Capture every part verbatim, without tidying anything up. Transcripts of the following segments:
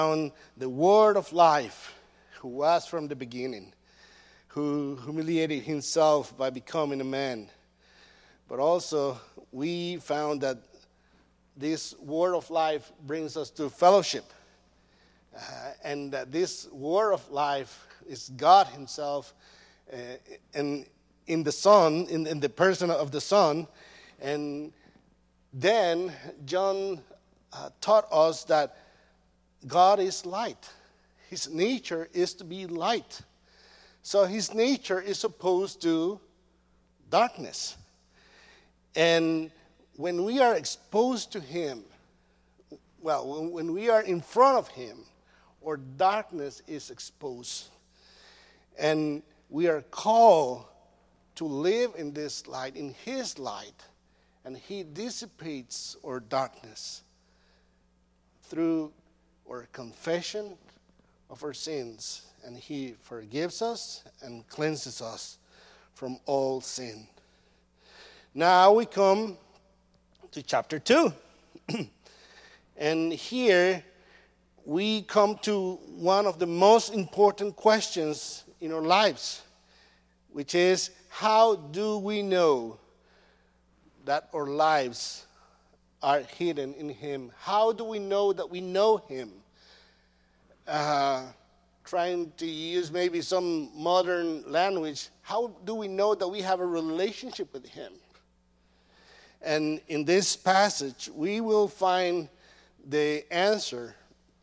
found the Word of life, who was from the beginning, who humiliated himself by becoming a man. But also, we found that this Word of life brings us to fellowship. Uh, and that this Word of life is God himself, uh, and in the Son, in, in the person of the Son. And then John uh, taught us that God is light. His nature is to be light. So his nature is opposed to darkness. And when we are exposed to him, well, when we are in front of him, or darkness is exposed, and we are called to live in this light, in his light, and he dissipates our darkness through our confession of our sins, and he forgives us and cleanses us from all sin. Now we come to chapter two. And here we come to one of the most important questions in our lives, which is, how do we know that our lives are hidden in him? How do we know that we know him? Uh, trying to use maybe some modern language, how do we know that we have a relationship with him? And in this passage, we will find the answer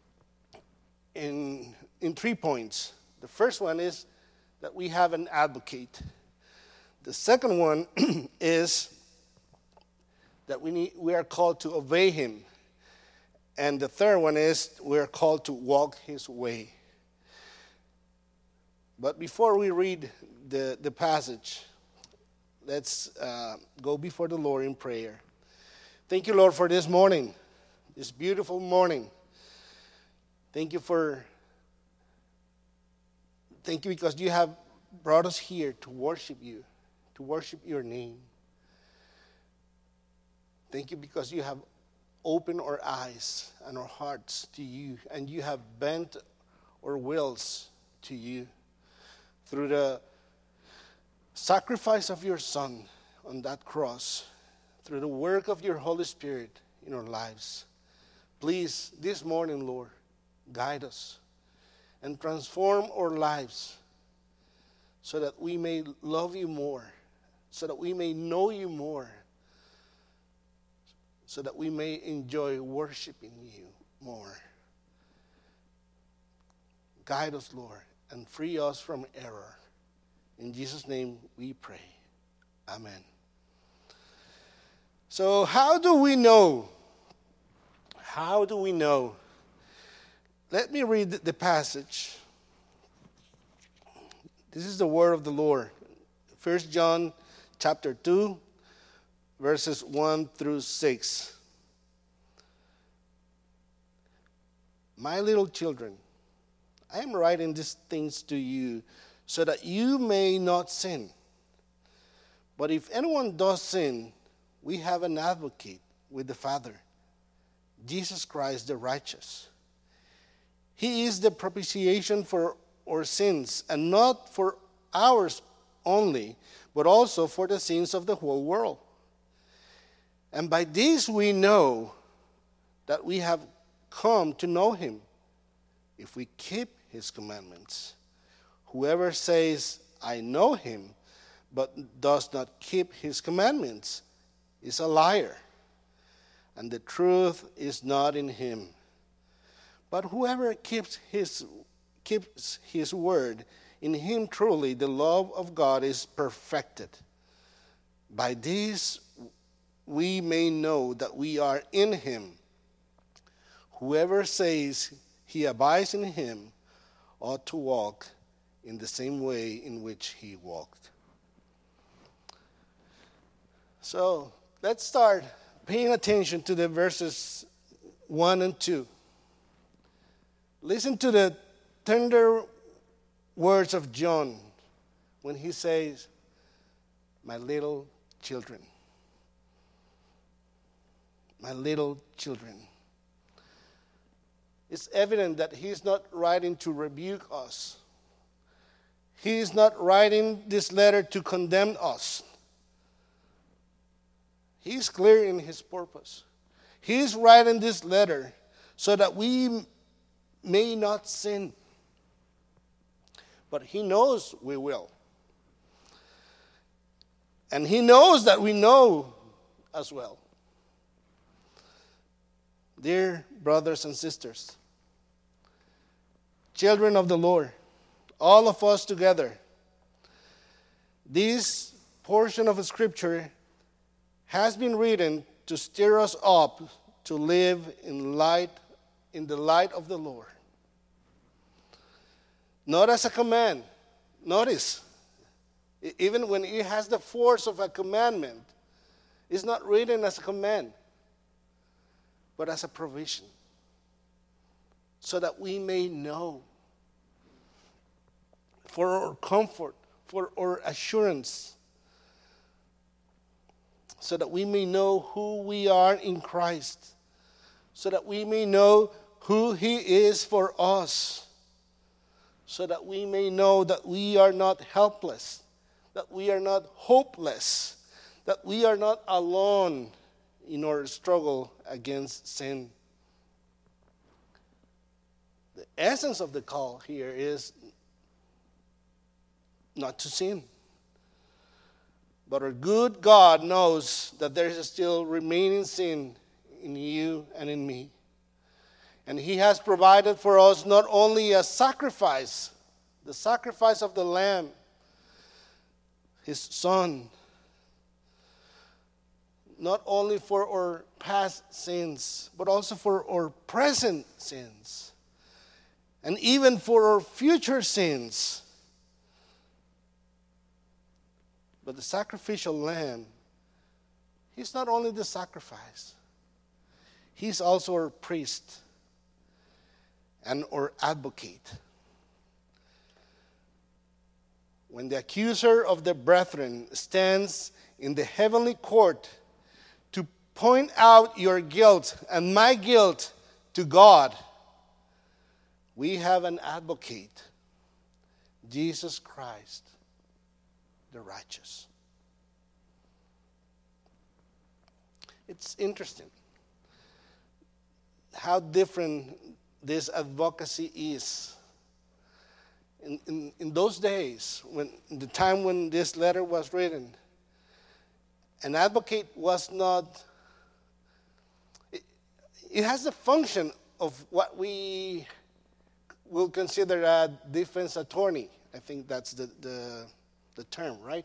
in, in three points. The first one is that we have an advocate. The second one is that we need, we are called to obey him. And the third one is we are called to walk his way. But before we read the, the passage, let's uh, go before the Lord in prayer. Thank you, Lord, for this morning, this beautiful morning. Thank you for, thank you because you have brought us here to worship you, to worship your name. Thank you because you have opened our eyes and our hearts to you, and you have bent our wills to you through the sacrifice of your Son on that cross, through the work of your Holy Spirit in our lives. Please, this morning, Lord, guide us and transform our lives so that we may love you more, so that we may know you more, so that we may enjoy worshiping you more. Guide us, Lord, and free us from error. In Jesus' name we pray. Amen. So how do we know? How do we know? Let me read the passage. This is the word of the Lord. First John chapter two, verses one through six. My little children, I am writing these things to you so that you may not sin. But if anyone does sin, we have an advocate with the Father, Jesus Christ the righteous. He is the propitiation for our sins, and not for ours only, but also for the sins of the whole world. And by this we know that we have come to know him, if we keep his commandments. Whoever says, I know him, but does not keep his commandments, is a liar, and the truth is not in him. But whoever keeps his, keeps his word, in him truly the love of God is perfected. By this we may know that we are in him. Whoever says he abides in him ought to walk in the same way in which he walked. So let's start paying attention to the verses one and two. Listen to the tender words of John when he says, my little children. My little children. it's evident that he's not writing to rebuke us. He is not writing this letter to condemn us. He's clear in his purpose. He's writing this letter so that we may not sin. But he knows we will. And he knows that we know as well. Dear brothers and sisters, children of the Lord, all of us together, this portion of Scripture has been written to stir us up to live in light, in the light of the Lord. Not as a command. Notice, even when it has the force of a commandment, it's not written as a command, but as a provision, so that we may know, for our comfort, for our assurance, so that we may know who we are in Christ, so that we may know who he is for us, so that we may know that we are not helpless, that we are not hopeless, that we are not alone in our struggle against sin. The essence of the call here is not to sin. But our good God knows that there is still remaining sin in you and in me. And he has provided for us not only a sacrifice, the sacrifice of the Lamb, his Son, not only for our past sins, but also for our present sins, and even for our future sins. But the sacrificial lamb, he's not only the sacrifice, he's also our priest and our advocate. When the accuser of the brethren stands in the heavenly court to point out your guilt and my guilt to God, we have an advocate, Jesus Christ, the righteous. It's interesting how different this advocacy is. In, in, in those days, when in the time when this letter was written, an advocate was not, it, it has the function of what we will consider a defense attorney. I think that's the, the, the term, right?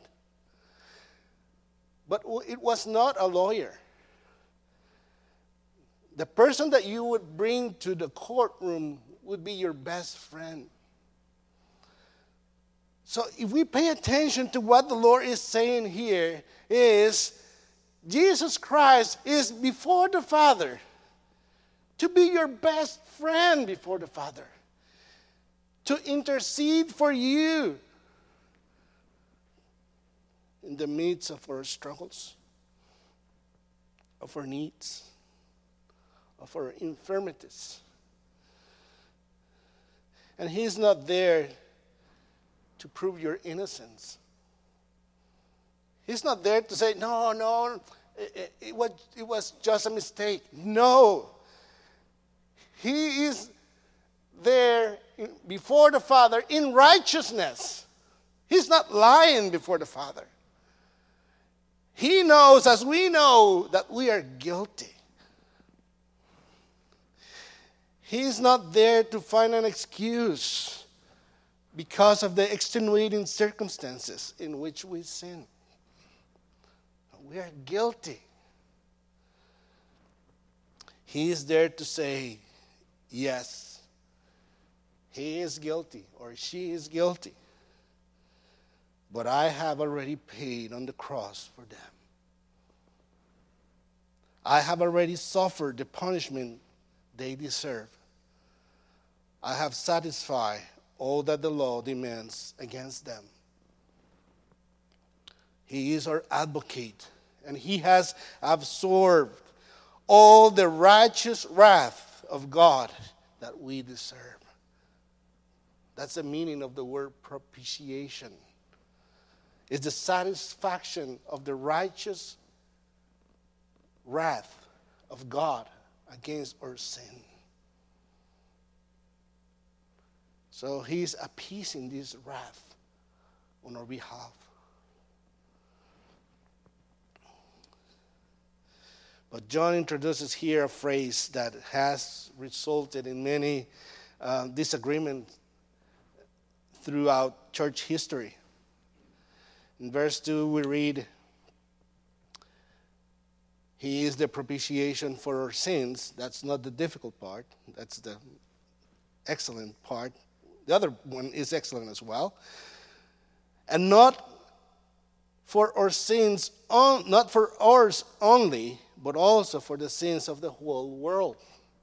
But it was not a lawyer. The person that you would bring to the courtroom would be your best friend. So if we pay attention to what the Lord is saying here, is Jesus Christ is before the Father to be your best friend before the Father, to intercede for you in the midst of our struggles, of our needs, of our infirmities. And he's not there to prove your innocence. He's not there to say, no, no, it, it, was, it was just a mistake. No. He is there before the Father in righteousness. He's not lying before the Father. He knows, as we know, that we are guilty. He's not there to find an excuse because of the extenuating circumstances in which we sin. We are guilty. He is there to say, yes, he is guilty or she is guilty. But I have already paid on the cross for them. I have already suffered the punishment they deserve. I have satisfied all that the law demands against them. He is our advocate, and he has absorbed all the righteous wrath of God that we deserve. That's the meaning of the word propitiation. It's the satisfaction of the righteous wrath of God against our sin. So he's appeasing this wrath on our behalf. But John introduces here a phrase that has resulted in many uh, disagreements throughout church history. In verse two, we read, He is the propitiation for our sins. That's not the difficult part. That's the excellent part. The other one is excellent as well. And not for our sins, on, not for ours only, but also for the sins of the whole world.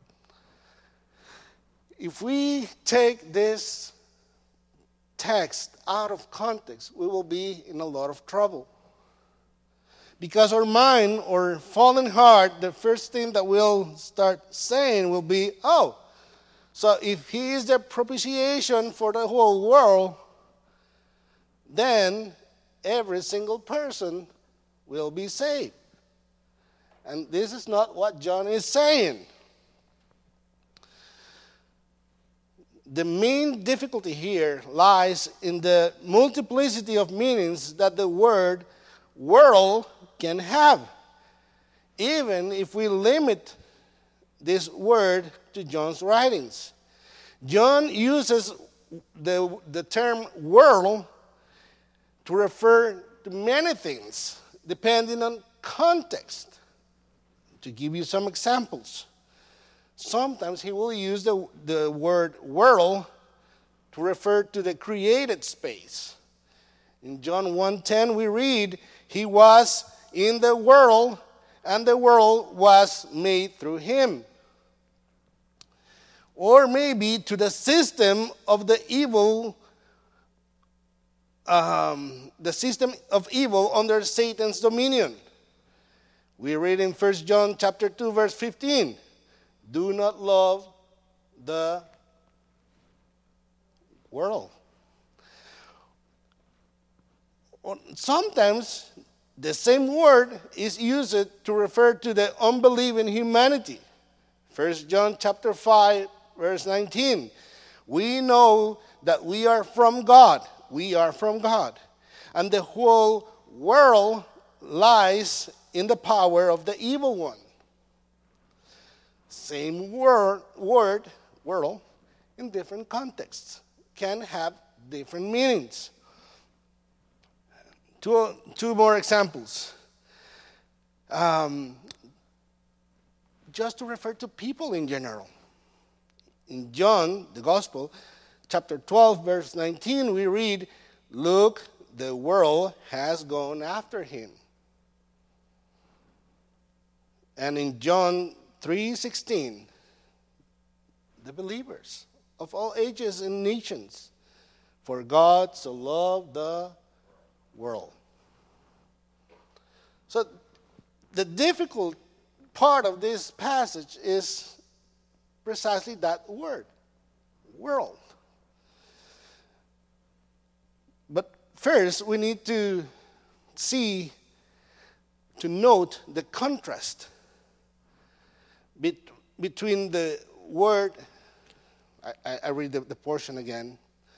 If we take this text out of context, we will be in a lot of trouble. Because our mind or fallen heart, the first thing that we'll start saying will be, oh, so if he is the propitiation for the whole world, then every single person will be saved. And this is not what John is saying. The main difficulty here lies in the multiplicity of meanings that the word world can have, even if we limit this word to John's writings. John uses the, the term world to refer to many things, depending on context. To give you some examples, sometimes he will use the, the word world to refer to the created space. In John one ten we read, He was in the world, and the world was made through him. Or maybe to the system of the evil, um, the system of evil under Satan's dominion. We read in First John chapter two, verse fifteen, do not love the world. Sometimes the same word is used to refer to the unbelieving humanity. First John chapter five, verse nineteen. We know that we are from God. We are from God. And the whole world lies in the power of the evil one. Same word, word, world, in different contexts, can have different meanings. Two, two more examples. Um, just to refer to people in general. In John, the Gospel, chapter twelve, verse nineteen, we read, look, the world has gone after him. And in John three sixteen, the believers of all ages and nations, for God so loved the world. So the difficult part of this passage is precisely that word, world. But first, we need to see, to note the contrast between the word, I, I read the, the portion again.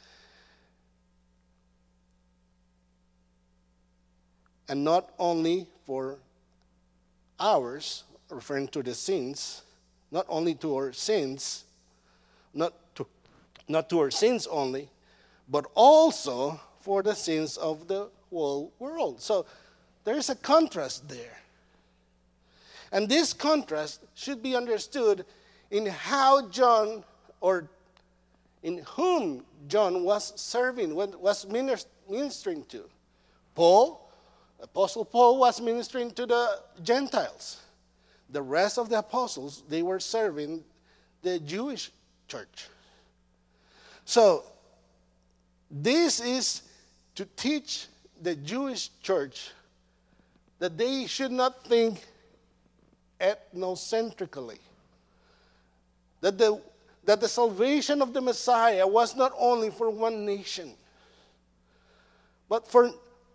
And not only for ours, referring to the sins, not only to our sins, not to, not to our sins only, but also for the sins of the whole world. So there is a contrast there. And this contrast should be understood in how John, or in whom John was serving, was ministering to. Paul, Apostle Paul was ministering to the Gentiles. The rest of the apostles, they were serving the Jewish church. So, this is to teach the Jewish church that they should not think ethnocentrically. That the, that the salvation of the Messiah was not only for one nation, but for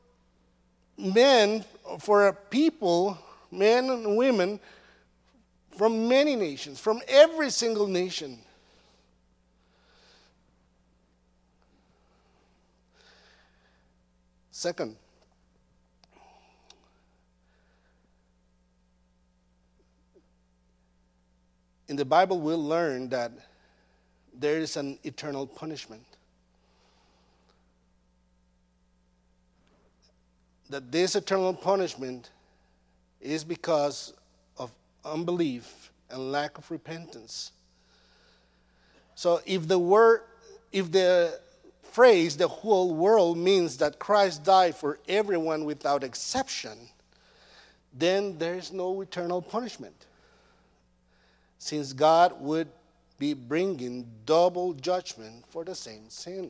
men, for a people, men and women from many nations, from every single nation. Second, in the Bible we'll learn that there is an eternal punishment. That this eternal punishment is because of unbelief and lack of repentance. So if the word, if the phrase "the whole world" means that Christ died for everyone without exception, then there is no eternal punishment, since God would be bringing double judgment for the same sin.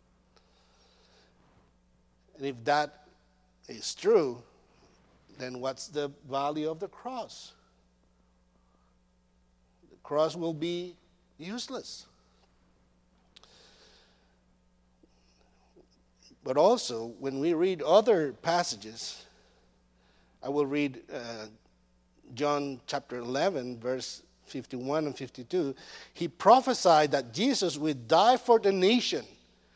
And if that is true, then what's the value of the cross? The cross will be useless. But also, when we read other passages, I will read uh, John chapter eleven, verse fifty-one and fifty-two. He prophesied that Jesus would die for the nation,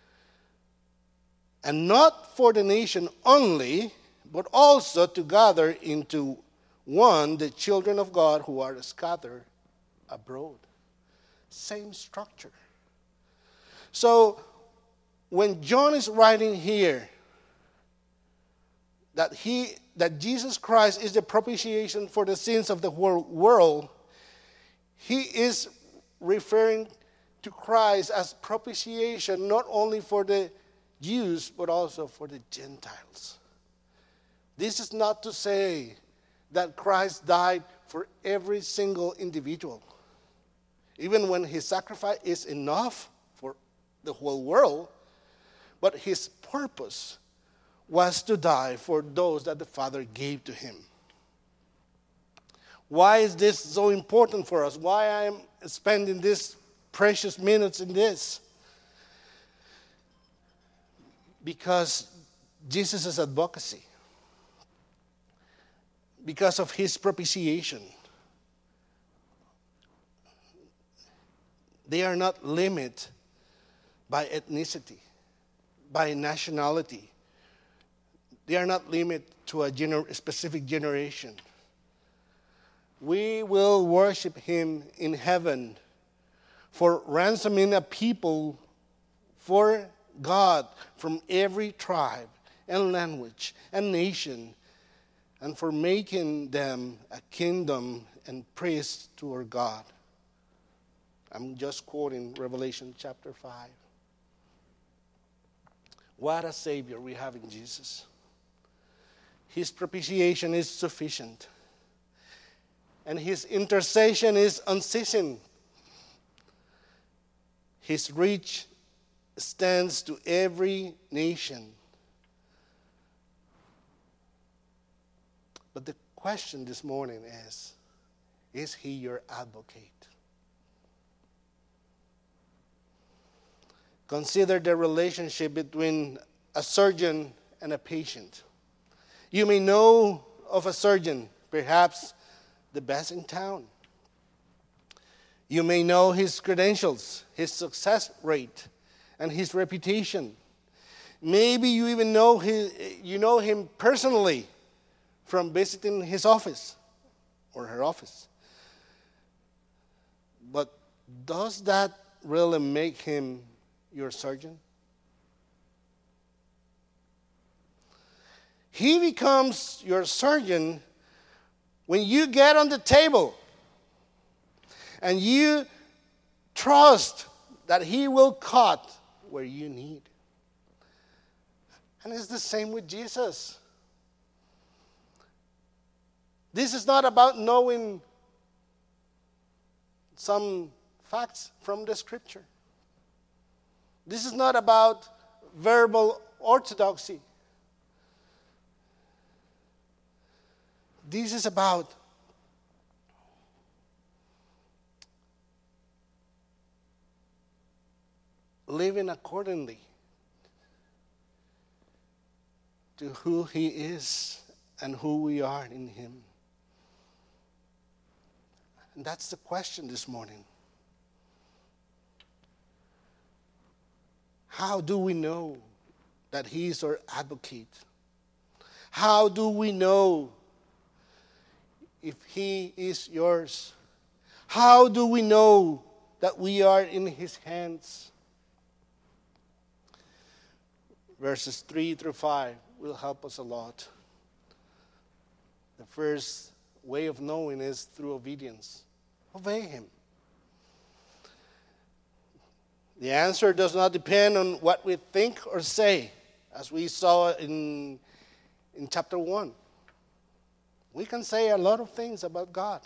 and not for the nation only, but also to gather into one the children of God who are scattered abroad. Same structure. So, when John is writing here that he that Jesus Christ is the propitiation for the sins of the whole world, he is referring to Christ as propitiation not only for the Jews but also for the Gentiles. This is not to say that Christ died for every single individual. Even when his sacrifice is enough for the whole world, but his purpose was to die for those that the Father gave to him. Why is this so important for us? Why I am spending these precious minutes in this? Because Jesus' advocacy, because of his propitiation, they are not limited by ethnicity, by nationality. They are not limited to a gener- specific generation. We will worship him in heaven for ransoming a people for God from every tribe and language and nation, and for making them a kingdom and priests to our God. I'm just quoting Revelation chapter five. What a Savior we have in Jesus. His propitiation is sufficient, and his intercession is unceasing. His reach extends to every nation. But the question this morning is, is he your advocate? Consider the relationship between a surgeon and a patient. You may know of a surgeon, perhaps the best in town. You may know his credentials, his success rate, and his reputation. Maybe you even know his, you know him personally from visiting his office or her office. But does that really make him your surgeon? He becomes your surgeon when you get on the table and you trust that he will cut where you need. And it's the same with Jesus. This is not about knowing some facts from the scripture. This is not about verbal orthodoxy. This is about living accordingly to who He is and who we are in Him. And that's the question this morning. How do we know that He is our advocate? How do we know if He is yours? How do we know that we are in His hands? Verses three through five will help us a lot. The first way of knowing is through obedience. Obey Him. The answer does not depend on what we think or say, as we saw in, in chapter one. We can say a lot of things about God.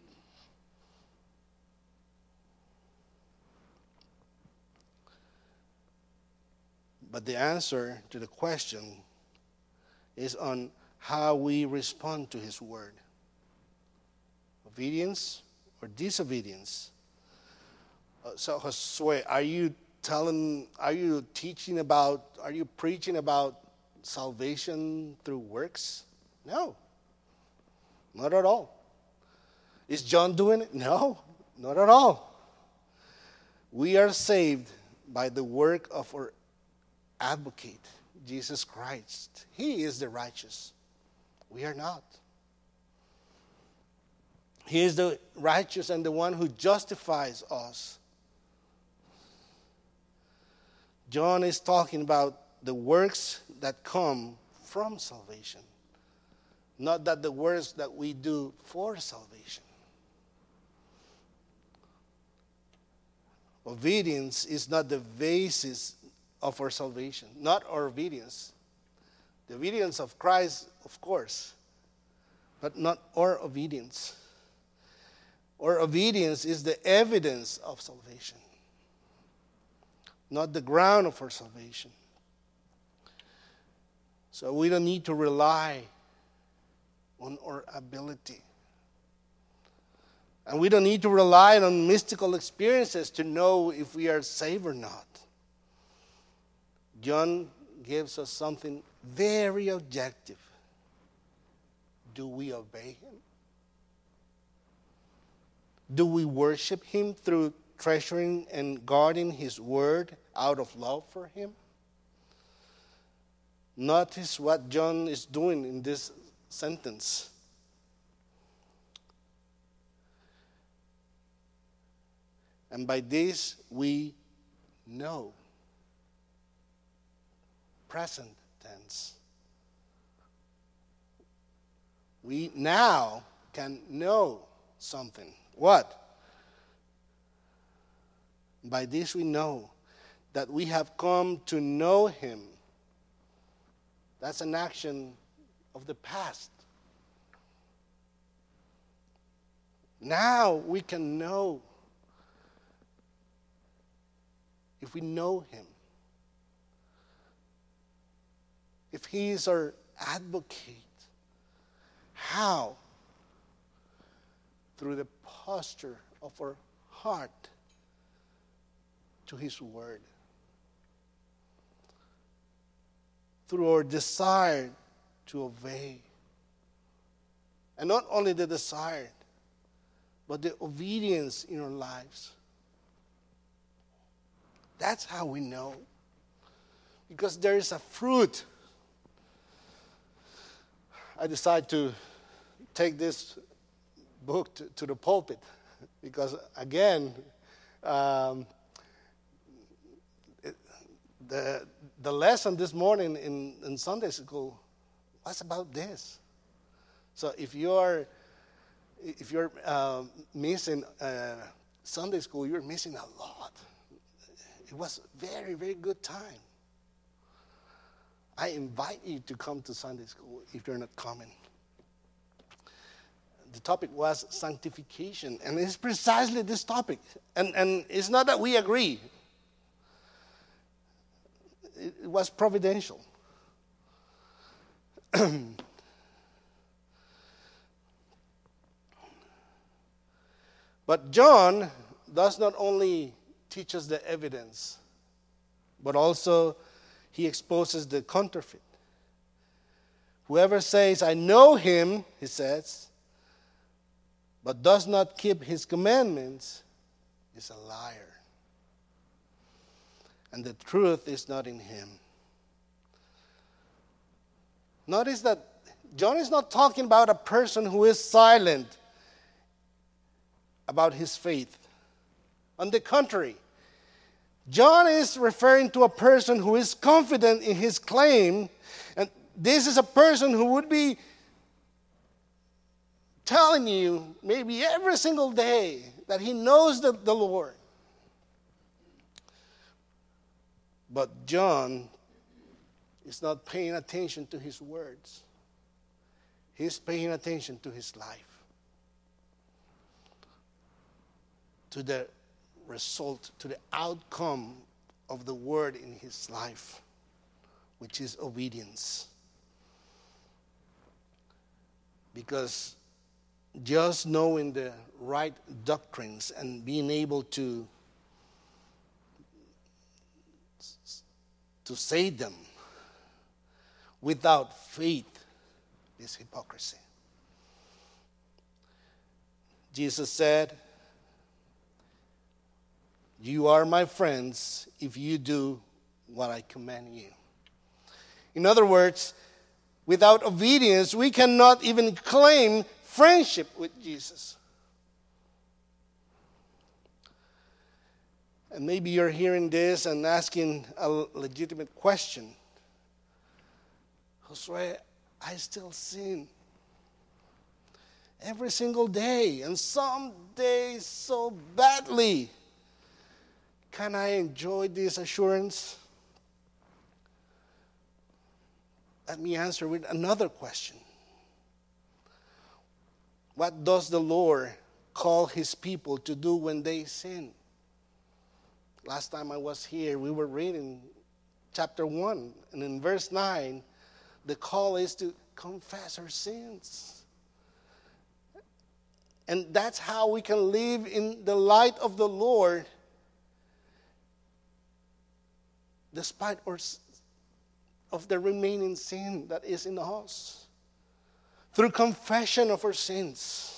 But the answer to the question is on how we respond to His word. Obedience or disobedience. Uh, so Josue, are you telling, are you teaching about, are you preaching about salvation through works? No, not at all. Is John doing it? No, not at all. We are saved by the work of our advocate, Jesus Christ. He is the righteous. We are not. He is the righteous and the one who justifies us. John is talking about the works that come from salvation, not that the works that we do for salvation. Obedience is not the basis of our salvation, not our obedience. The obedience of Christ, of course, but not our obedience. Our obedience is the evidence of salvation, not the ground of our salvation. So we don't need to rely on our ability. And we don't need to rely on mystical experiences to know if we are saved or not. John gives us something very objective. Do we obey Him? Do we worship Him through treasuring and guarding His word out of love for Him? Notice what John is doing in this sentence. And by this we know. Present tense. We now can know something. What? By this we know that we have come to know Him. That's an action of the past. Now we can know. If we know Him. If He is our advocate. How? Through the posture of our heart to His word. Through our desire to obey. And not only the desire, but the obedience in our lives. That's how we know. Because there is a fruit. I decided to take this book to, to the pulpit. Because again, um, it, the, the lesson this morning in, in Sunday school was about this. So if you're, if you're uh, missing uh, Sunday school, you're missing a lot. It was a very, very good time. I invite you to come to Sunday school if you're not coming. The topic was sanctification, and it's precisely this topic. And, and it's not that we agree. It, it was providential. But John does not only teach us the evidence but also he exposes the counterfeit. Whoever says, I know him, he says, but does not keep his commandments, is a liar. And the truth is not in him. Notice that John is not talking about a person who is silent about his faith. On the contrary, John is referring to a person who is confident in his claim, and this is a person who would be telling you maybe every single day that he knows the, the Lord. But John is not paying attention to his words. He's paying attention to his life, to the result, to the outcome of the word in his life, which is obedience. Because just knowing the right doctrines and being able to to say them without faith is hypocrisy. Jesus said, you are my friends if you do what I command you. In other words, without obedience, we cannot even claim friendship with Jesus. And maybe you're hearing this and asking a legitimate question. Josue, I still sin every single day, and some days so badly. Can I enjoy this assurance? Let me answer with another question. What does the Lord call his people to do when they sin? Last time I was here, we were reading chapter one, and in verse nine, the call is to confess our sins. And that's how we can live in the light of the Lord despite our, of the remaining sin that is in us. Through confession of our sins.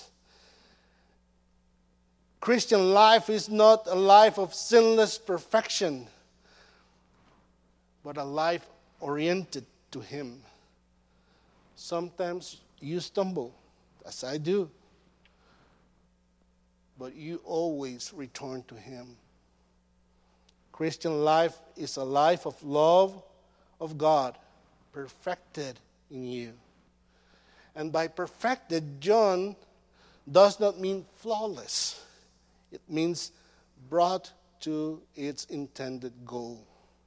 Christian life is not a life of sinless perfection, but a life oriented to him. Sometimes you stumble, as I do, but you always return to him. Christian life is a life of love of God, perfected in you. And by perfected, John does not mean flawless. It means brought to its intended goal.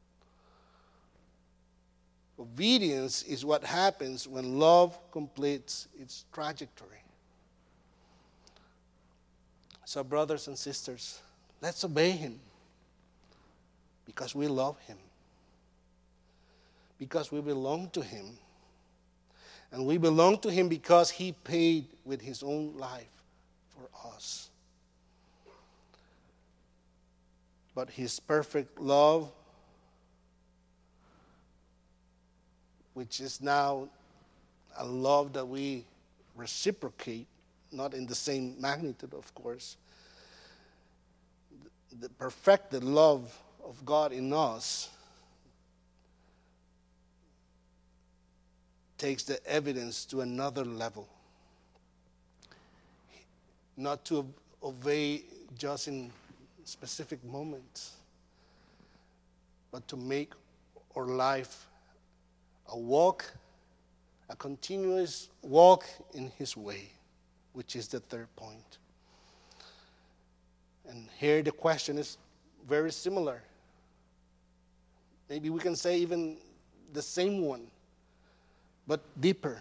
Obedience is what happens when love completes its trajectory. So, brothers and sisters, let's obey him because we love him, because we belong to him. And we belong to him because he paid with his own life for us. But his perfect love, which is now a love that we reciprocate, not in the same magnitude, of course. The perfected love of God in us takes the evidence to another level. Not to obey just in specific moments, but to make our life a walk, a continuous walk in his way, which is the third point. And here the question is very similar. Maybe we can say even the same one, but deeper.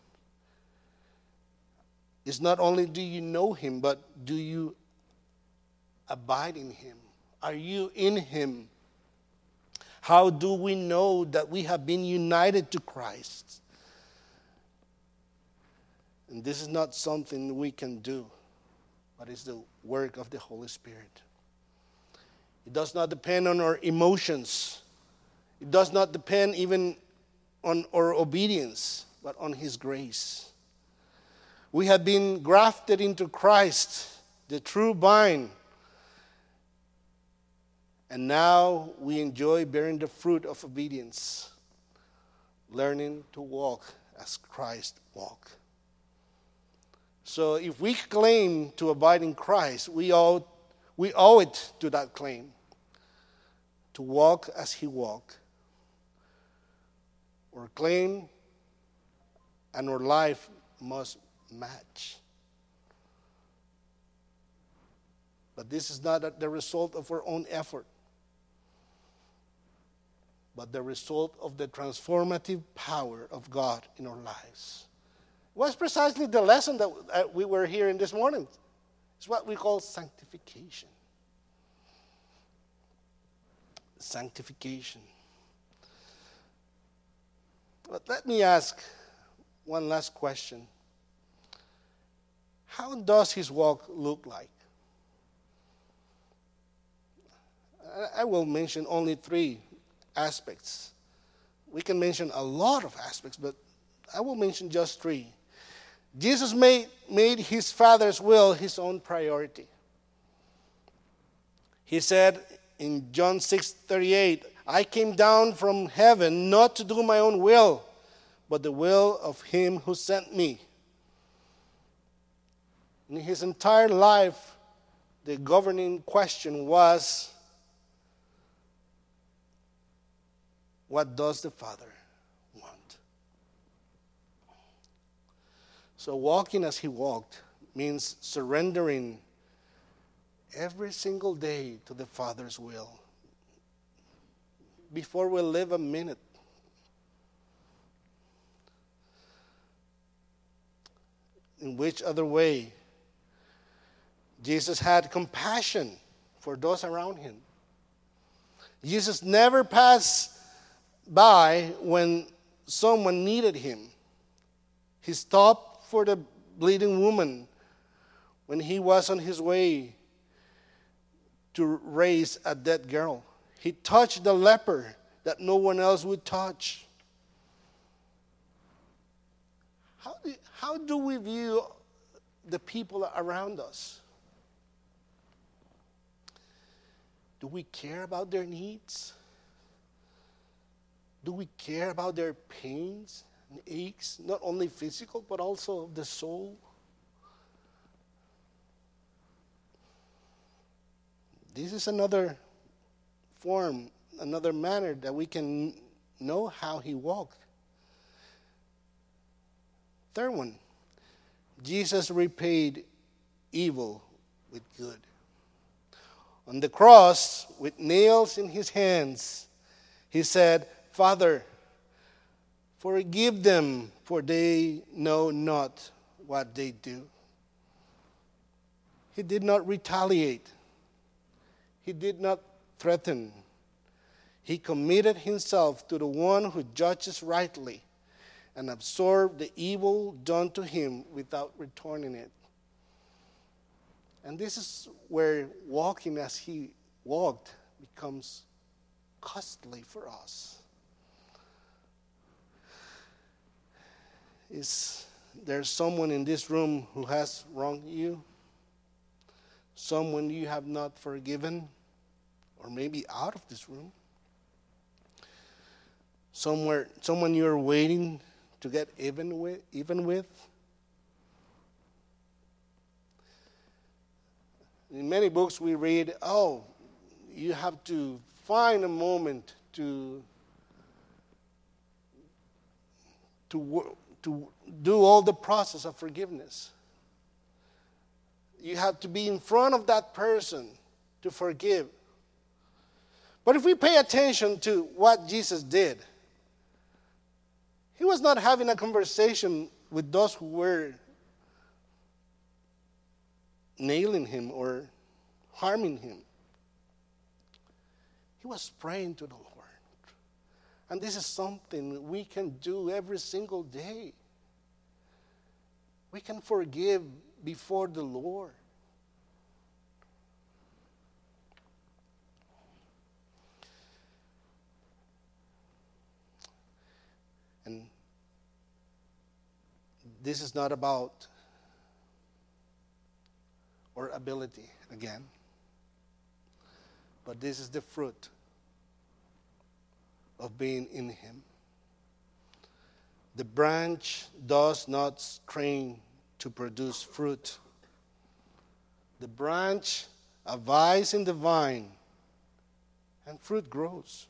It's not only do you know him, but do you abide in him? Are you in him? How do we know that we have been united to Christ? And this is not something we can do, but it's the work of the Holy Spirit. It does not depend on our emotions It does not depend even on our obedience, but on His grace. We have been grafted into Christ, the true vine, and now we enjoy bearing the fruit of obedience, learning to walk as Christ walked. So if we claim to abide in Christ, we owe, we owe it to that claim, to walk as He walked. Our claim and our life must match. But this is not the result of our own effort, but the result of the transformative power of God in our lives. It was precisely the lesson that we were hearing this morning. It's what we call sanctification. Sanctification. But let me ask one last question. How does His walk look like? I will mention only three aspects. We can mention a lot of aspects, but I will mention just three. Jesus made, made His Father's will His own priority. He said in John six thirty-eight, I came down from heaven not to do my own will, but the will of Him who sent me. In His entire life, the governing question was, what does the Father want? So walking as He walked means surrendering every single day to the Father's will. Before we live a minute, in which other way Jesus had compassion for those around Him. Jesus never passed by when someone needed Him. He stopped for the bleeding woman when He was on His way to raise a dead girl. He touched the leper that no one else would touch. How do, how do we view the people around us? Do we care about their needs? Do we care about their pains and aches, not only physical, but also of the soul? This is another form, another manner that we can know how He walked. Third one, Jesus repaid evil with good. On the cross, with nails in His hands, He said, Father, forgive them, for they know not what they do. He did not retaliate. He did not threaten. He committed Himself to the one who judges rightly and absorbed the evil done to Him without returning it. And this is where walking as He walked becomes costly for us. Is there someone in this room who has wronged you? Someone you have not forgiven? Or maybe out of this room? Somewhere, someone you're waiting to get even with, even with? In many books we read, oh, you have to find a moment to to to do all the process of forgiveness. You have to be in front of that person to forgive. But if we pay attention to what Jesus did, He was not having a conversation with those who were nailing Him or harming Him. He was praying to the Lord. And this is something we can do every single day. We can forgive before the Lord. And this is not about our ability again, but this is the fruit of being in him. The branch does not strain to produce fruit. The branch abides in the vine, and fruit grows.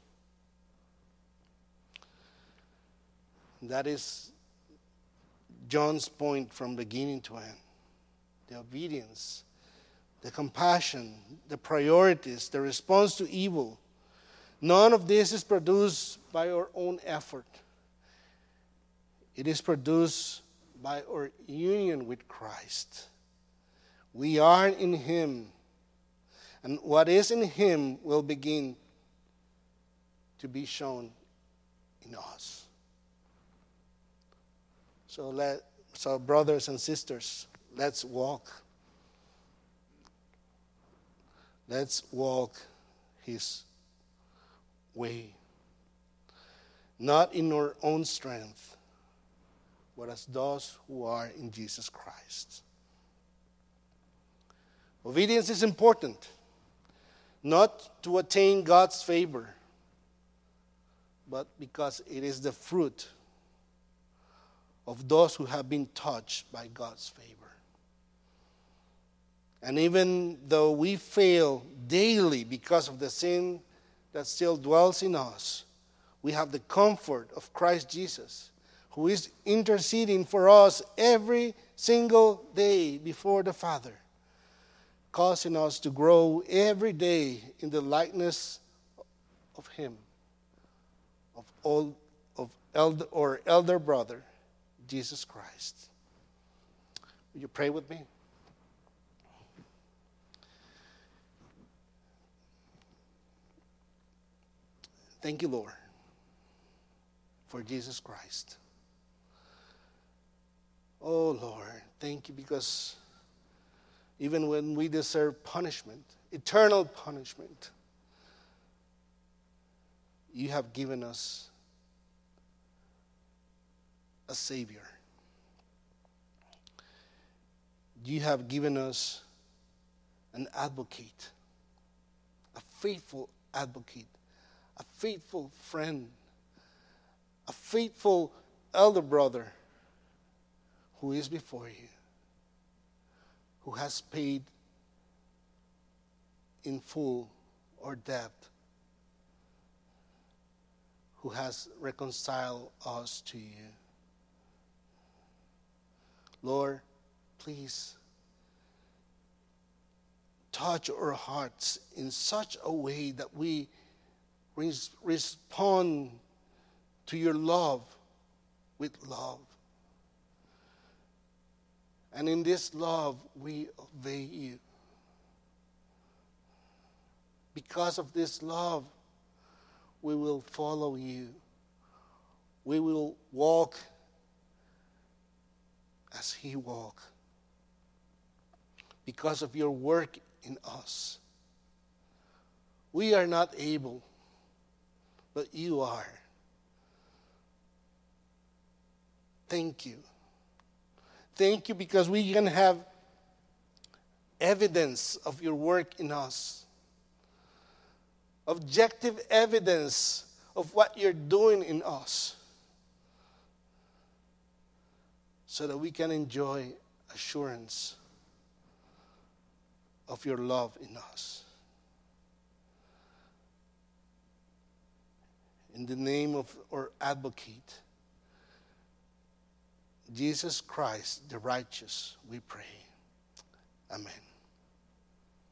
That is John's point from beginning to end. The obedience, the compassion, the priorities, the response to evil. None of this is produced by our own effort. It is produced by our union with Christ. We are in him, and what is in him will begin to be shown in us. So, let, so brothers and sisters, let's walk. Let's walk his way. Not in our own strength, but as those who are in Jesus Christ. Obedience is important, not to attain God's favor, but because it is the fruit of those who have been touched by God's favor. And even though we fail daily because of the sin that still dwells in us, we have the comfort of Christ Jesus, who is interceding for us every single day before the Father, causing us to grow every day in the likeness of him, of old, of elder or elder brother, Jesus Christ. Will you pray with me? Thank you, Lord, for Jesus Christ. Oh, Lord, thank you, because even when we deserve punishment, eternal punishment, you have given us a Savior. You have given us an advocate, a faithful advocate, a faithful friend, a faithful elder brother who is before you, who has paid in full or debt, who has reconciled us to you. Lord, please touch our hearts in such a way that we res- respond to your love with love. And in this love, we obey you. Because of this love, we will follow you. We will walk as he walked. Because of your work in us. We are not able, but you are. Thank you. Thank you, because we can have evidence of your work in us. Objective evidence of what you're doing in us. So that we can enjoy assurance of your love in us. In the name of our advocate, Jesus Christ, the righteous, we pray. Amen.